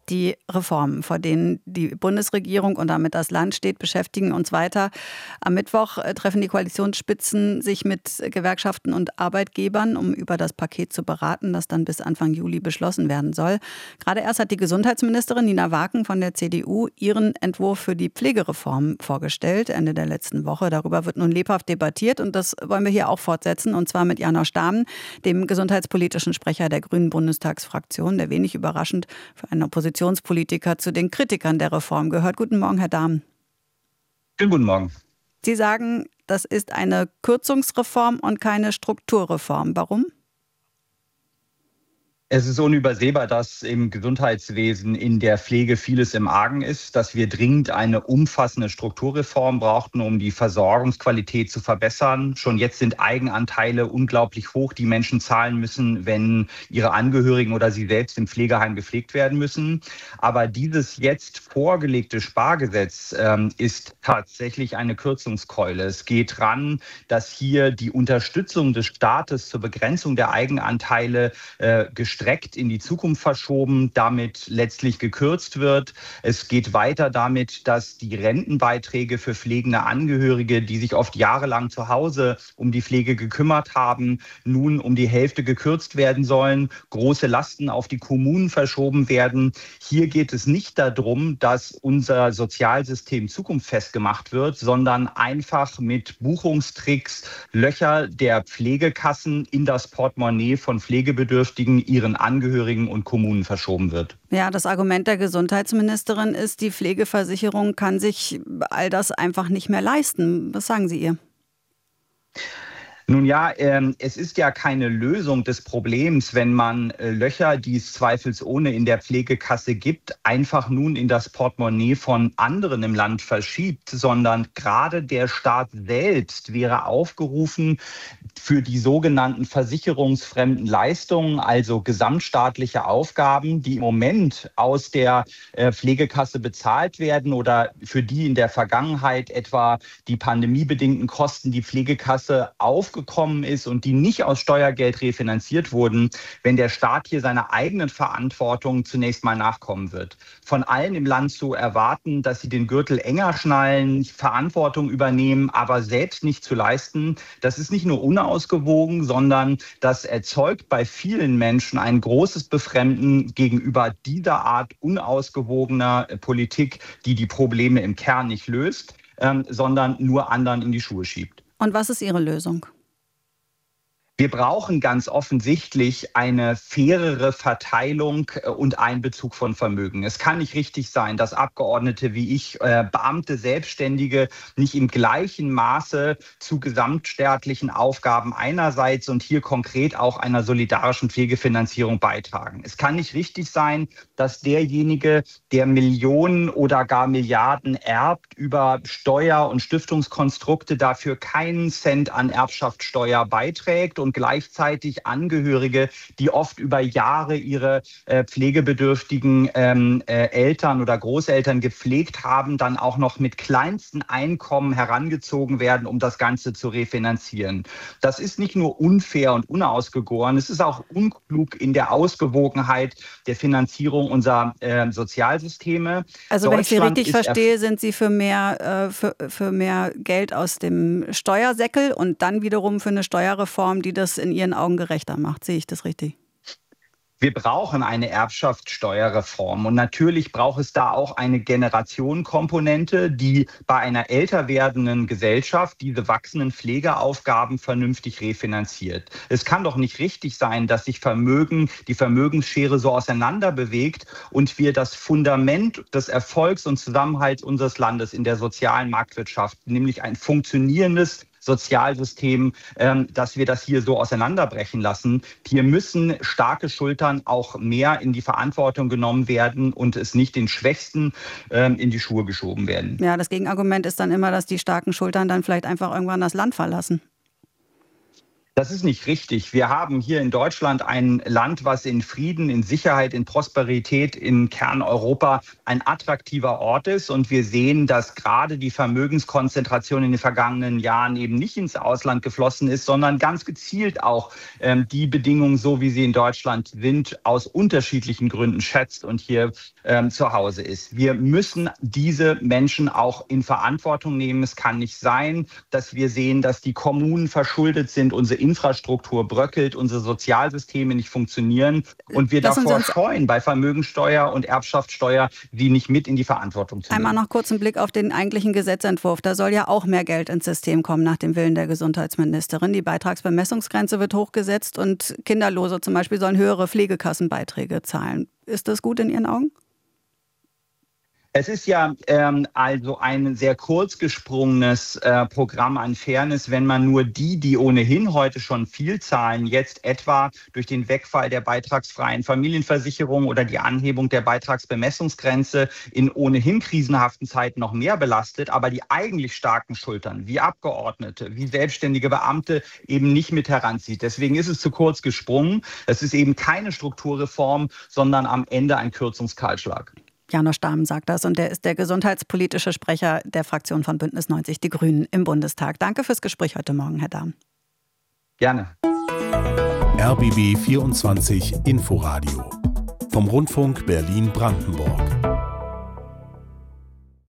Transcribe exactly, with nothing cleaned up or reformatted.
Die Reformen, vor denen die Bundesregierung und damit das Land steht, beschäftigen uns weiter. Am Mittwoch treffen die Koalitionsspitzen sich mit Gewerkschaften und Arbeitgebern, um über das Paket zu beraten, das dann bis Anfang Juli beschlossen werden soll. Gerade erst hat die Gesundheitsministerin Nina Waken von der C D U ihren Entwurf für die Pflegereform vorgestellt, Ende der letzten Woche. Darüber wird nun lebhaft debattiert und das wollen wir hier auch fortsetzen, und zwar mit Janosch Dahmen, dem gesundheitspolitischen Sprecher der Grünen Bundestagsfraktion, der wenig überraschend für einen Oppositionspolitiker zu den Kritikern der Reform gehört. Guten Morgen, Herr Dahmen. Schönen guten Morgen. Sie sagen, das ist eine Kürzungsreform und keine Strukturreform. Warum? Es ist unübersehbar, dass im Gesundheitswesen, in der Pflege vieles im Argen ist, dass wir dringend eine umfassende Strukturreform brauchten, um die Versorgungsqualität zu verbessern. Schon jetzt sind Eigenanteile unglaublich hoch, die Menschen zahlen müssen, wenn ihre Angehörigen oder sie selbst im Pflegeheim gepflegt werden müssen. Aber dieses jetzt vorgelegte Spargesetz ähm, ist tatsächlich eine Kürzungskeule. Es geht ran, dass hier die Unterstützung des Staates zur Begrenzung der Eigenanteile äh, gestreckt in die Zukunft verschoben, damit letztlich gekürzt wird. Es geht weiter damit, dass die Rentenbeiträge für pflegende Angehörige, die sich oft jahrelang zu Hause um die Pflege gekümmert haben, nun um die Hälfte gekürzt werden sollen, große Lasten auf die Kommunen verschoben werden. Hier geht es nicht darum, dass unser Sozialsystem zukunftsfest gemacht wird, sondern einfach mit Buchungstricks Löcher der Pflegekassen in das Portemonnaie von Pflegebedürftigen, ihren Angehörigen und Kommunen verschoben wird. Ja, das Argument der Gesundheitsministerin ist, die Pflegeversicherung kann sich all das einfach nicht mehr leisten. Was sagen Sie ihr? Nun ja, ähm, es ist ja keine Lösung des Problems, wenn man äh, Löcher, die es zweifelsohne in der Pflegekasse gibt, einfach nun in das Portemonnaie von anderen im Land verschiebt, sondern gerade der Staat selbst wäre aufgerufen, für die sogenannten versicherungsfremden Leistungen, also gesamtstaatliche Aufgaben, die im Moment aus der äh, Pflegekasse bezahlt werden oder für die in der Vergangenheit etwa die pandemiebedingten Kosten die Pflegekasse aufgekommen gekommen ist und die nicht aus Steuergeld refinanziert wurden, wenn der Staat hier seiner eigenen Verantwortung zunächst mal nachkommen wird. Von allen im Land zu erwarten, dass sie den Gürtel enger schnallen, Verantwortung übernehmen, aber selbst nicht zu leisten, das ist nicht nur unausgewogen, sondern das erzeugt bei vielen Menschen ein großes Befremden gegenüber dieser Art unausgewogener Politik, die die Probleme im Kern nicht löst, ähm, sondern nur anderen in die Schuhe schiebt. Und was ist Ihre Lösung? Wir brauchen ganz offensichtlich eine fairere Verteilung und Einbezug von Vermögen. Es kann nicht richtig sein, dass Abgeordnete wie ich, äh, Beamte, Selbstständige nicht im gleichen Maße zu gesamtstaatlichen Aufgaben einerseits und hier konkret auch einer solidarischen Pflegefinanzierung beitragen. Es kann nicht richtig sein, dass derjenige, der Millionen oder gar Milliarden erbt, über Steuer- und Stiftungskonstrukte dafür keinen Cent an Erbschaftssteuer beiträgt und und gleichzeitig Angehörige, die oft über Jahre ihre äh, pflegebedürftigen ähm, äh, Eltern oder Großeltern gepflegt haben, dann auch noch mit kleinsten Einkommen herangezogen werden, um das Ganze zu refinanzieren. Das ist nicht nur unfair und unausgegoren, es ist auch unklug in der Ausgewogenheit der Finanzierung unserer äh, Sozialsysteme. Also wenn ich Sie richtig verstehe, sind Sie für mehr, äh, für, für mehr Geld aus dem Steuersäckel und dann wiederum für eine Steuerreform, die das in Ihren Augen gerechter macht. Sehe ich das richtig? Wir brauchen eine Erbschaftssteuerreform und natürlich braucht es da auch eine Generationenkomponente, die bei einer älter werdenden Gesellschaft diese wachsenden Pflegeaufgaben vernünftig refinanziert. Es kann doch nicht richtig sein, dass sich Vermögen, die Vermögensschere so auseinander bewegt und wir das Fundament des Erfolgs und Zusammenhalts unseres Landes in der sozialen Marktwirtschaft, nämlich ein funktionierendes Sozialsystem, ähm, dass wir das hier so auseinanderbrechen lassen. Hier müssen starke Schultern auch mehr in die Verantwortung genommen werden und es nicht den Schwächsten ähm, in die Schuhe geschoben werden. Ja, das Gegenargument ist dann immer, dass die starken Schultern dann vielleicht einfach irgendwann das Land verlassen. Das ist nicht richtig. Wir haben hier in Deutschland ein Land, was in Frieden, in Sicherheit, in Prosperität in Kerneuropa ein attraktiver Ort ist. Und wir sehen, dass gerade die Vermögenskonzentration in den vergangenen Jahren eben nicht ins Ausland geflossen ist, sondern ganz gezielt auch ähm, die Bedingungen, so wie sie in Deutschland sind, aus unterschiedlichen Gründen schätzt und hier ähm, zu Hause ist. Wir müssen diese Menschen auch in Verantwortung nehmen. Es kann nicht sein, dass wir sehen, dass die Kommunen verschuldet sind, unsere Infrastruktur bröckelt, unsere Sozialsysteme nicht funktionieren und wir Lassen davor scheuen, bei Vermögensteuer und Erbschaftssteuer die nicht mit in die Verantwortung zu nehmen. Einmal noch kurz einen Blick auf den eigentlichen Gesetzentwurf. Da soll ja auch mehr Geld ins System kommen nach dem Willen der Gesundheitsministerin. Die Beitragsbemessungsgrenze wird hochgesetzt und Kinderlose zum Beispiel sollen höhere Pflegekassenbeiträge zahlen. Ist das gut in Ihren Augen? Es ist ja ähm, also ein sehr kurz gesprungenes äh, Programm an Fairness, wenn man nur die, die ohnehin heute schon viel zahlen, jetzt etwa durch den Wegfall der beitragsfreien Familienversicherung oder die Anhebung der Beitragsbemessungsgrenze in ohnehin krisenhaften Zeiten noch mehr belastet, aber die eigentlich starken Schultern, wie Abgeordnete, wie selbstständige Beamte, eben nicht mit heranzieht. Deswegen ist es zu kurz gesprungen. Es ist eben keine Strukturreform, sondern am Ende ein Kürzungskahlschlag. Janosch Dahmen sagt das und der ist der gesundheitspolitische Sprecher der Fraktion von Bündnis neunzig Die Grünen im Bundestag. Danke fürs Gespräch heute Morgen, Herr Dahmen. Gerne. R B B vierundzwanzig Inforadio vom Rundfunk Berlin-Brandenburg.